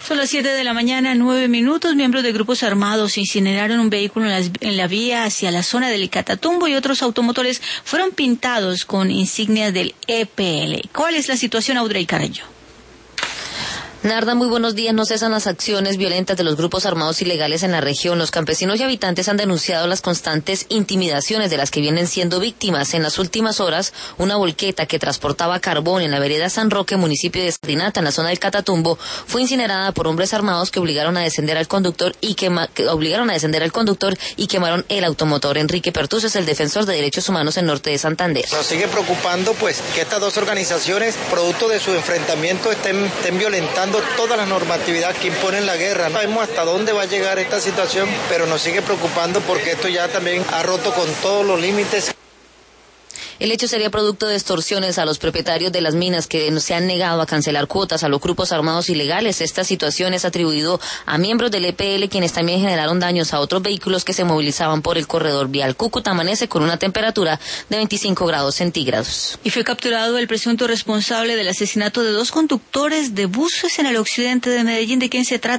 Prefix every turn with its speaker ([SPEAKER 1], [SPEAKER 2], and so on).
[SPEAKER 1] Son las 7 de la mañana, 9 minutos. Miembros de grupos armados incineraron un vehículo en la vía hacia la zona del Catatumbo y otros automotores fueron pintados con insignias del EPL. ¿Cuál es la situación, Audrey Carreño?
[SPEAKER 2] Narda, muy buenos días. No cesan las acciones violentas de los grupos armados ilegales en la región. Los campesinos y habitantes han denunciado las constantes intimidaciones de las que vienen siendo víctimas. En las últimas horas, una volqueta que transportaba carbón en la vereda San Roque, municipio de Sardinata, en la zona del Catatumbo, fue incinerada por hombres armados que obligaron a descender al conductor y quemaron el automotor. Enrique Pertus es el defensor de derechos humanos en Norte de Santander.
[SPEAKER 3] Nos sigue preocupando pues que estas dos organizaciones, producto de su enfrentamiento, estén violentando toda la normatividad que impone la guerra. No sabemos hasta dónde va a llegar esta situación, pero nos sigue preocupando porque esto ya también ha roto con todos los límites.
[SPEAKER 2] El hecho sería producto de extorsiones a los propietarios de las minas que se han negado a cancelar cuotas a los grupos armados ilegales. Esta situación es atribuido a miembros del EPL, quienes también generaron daños a otros vehículos que se movilizaban por el corredor vial. Cúcuta amanece con una temperatura de 25 grados centígrados.
[SPEAKER 1] Y fue capturado el presunto responsable del asesinato de 2 conductores de buses en el occidente de Medellín. ¿De quién se trata?